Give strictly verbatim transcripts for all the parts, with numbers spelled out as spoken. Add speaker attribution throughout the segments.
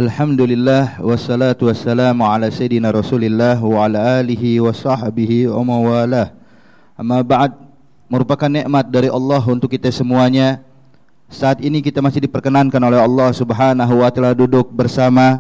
Speaker 1: Alhamdulillah wassalatu wassalamu ala sayyidina Rasulillah wa ala alihi wa sahbihi wa mawalah. Amma ba'd, merupakan nikmat dari Allah untuk kita semuanya. Saat ini kita masih diperkenankan oleh Allah Subhanahu wa taala duduk bersama,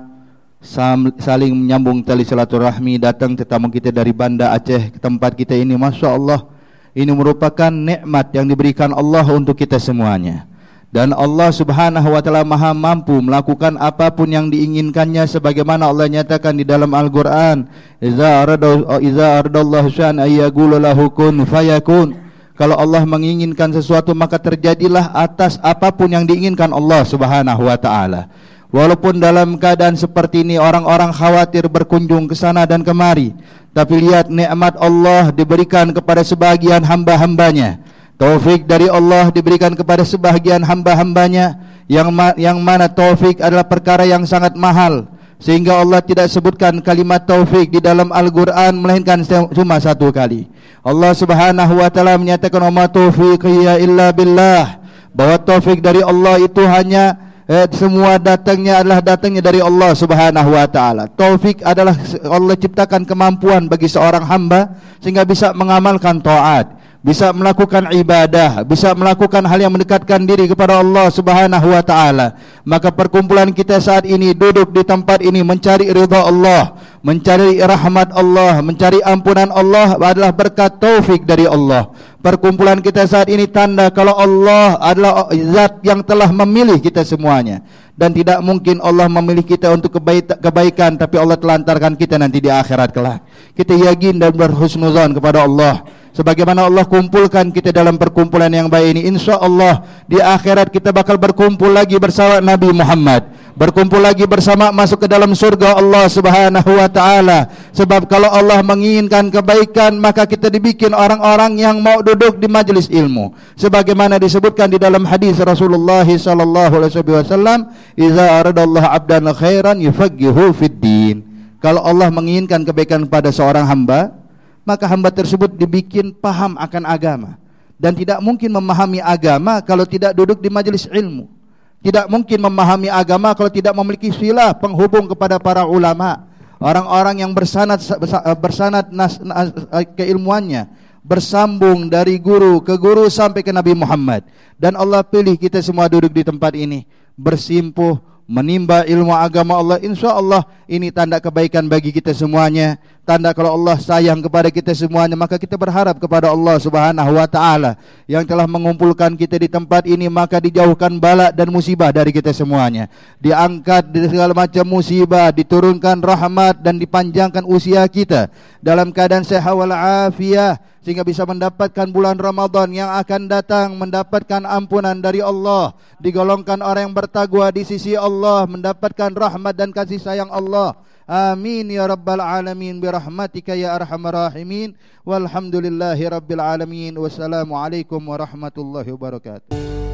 Speaker 1: saling menyambung tali silaturahmi. Datang tetamu kita dari Banda Aceh ke tempat kita ini. Masya Allah, ini merupakan nikmat yang diberikan Allah untuk kita semuanya. Dan Allah Subhanahu wa taala Maha mampu melakukan apapun yang diinginkannya, sebagaimana Allah nyatakan di dalam Al-Qur'an, "Iza arada iza aradallahu syai'an ayyaqulu lahu kun fayakun." Kalau Allah menginginkan sesuatu, maka terjadilah atas apapun yang diinginkan Allah Subhanahu wa taala. Walaupun dalam keadaan seperti ini orang-orang khawatir berkunjung ke sana dan kemari, tapi lihat nikmat Allah diberikan kepada sebagian hamba-hambanya. Taufik dari Allah diberikan kepada sebahagian hamba-hambanya, yang ma yang mana taufik adalah perkara yang sangat mahal, sehingga Allah tidak sebutkan kalimat taufik di dalam Al-Quran melainkan cuma satu kali. Allah Subhanahu wa taala menyatakan, "Wa ma taufiqi illa billah," bahwa taufik dari Allah itu hanya eh, semua datangnya adalah datangnya dari Allah Subhanahu wa taala. Taufik adalah Allah ciptakan kemampuan bagi seorang hamba sehingga bisa mengamalkan taat, bisa melakukan ibadah, bisa melakukan hal yang mendekatkan diri kepada Allah Subhanahu wa taala. Maka perkumpulan kita saat ini duduk di tempat ini mencari ridha Allah, mencari rahmat Allah, mencari ampunan Allah adalah berkat taufik dari Allah. Perkumpulan kita saat ini tanda kalau Allah adalah zat yang telah memilih kita semuanya. Dan tidak mungkin Allah memilih kita untuk kebaikan, tapi Allah telantarkan kita nanti di akhirat kelak. Kita yakin dan berhusnuzan kepada Allah. Sebagaimana Allah kumpulkan kita dalam perkumpulan yang baik ini, insya Allah di akhirat kita bakal berkumpul lagi bersama Nabi Muhammad, berkumpul lagi bersama masuk ke dalam surga Allah Subhanahu wa taala. Sebab kalau Allah menginginkan kebaikan, maka kita dibikin orang-orang yang mau duduk di majelis ilmu. Sebagaimana disebutkan di dalam hadis Rasulullah sallallahu alaihi wasallam, "Idza aradallahu 'abdan khairan yufaqihu fid din." Kalau Allah menginginkan kebaikan pada seorang hamba, maka hamba tersebut dibikin paham akan agama. Dan tidak mungkin memahami agama kalau tidak duduk di majelis ilmu. Tidak mungkin memahami agama kalau tidak memiliki silah penghubung kepada para ulama, orang-orang yang bersanad bersanad nas, nas, keilmuannya, bersambung dari guru ke guru sampai ke Nabi Muhammad. Dan Allah pilih kita semua duduk di tempat ini, bersimpuh menimba ilmu agama Allah. Insya Allah ini tanda kebaikan bagi kita semuanya, tanda kalau Allah sayang kepada kita semuanya. Maka kita berharap kepada Allah Subhanahu wa taala yang telah mengumpulkan kita di tempat ini, maka dijauhkan bala dan musibah dari kita semuanya, diangkat dari segala macam musibah, diturunkan rahmat dan dipanjangkan usia kita dalam keadaan sehat wal afiyah, sehingga bisa mendapatkan bulan Ramadan yang akan datang, mendapatkan ampunan dari Allah, digolongkan orang yang bertakwa di sisi Allah, mendapatkan rahmat dan kasih sayang Allah. Amin ya rabbal alamin birahmatika ya arhamar rahimin. Walhamdulillahi rabbil alamin. Wassalamualaikum warahmatullahi wabarakatuh.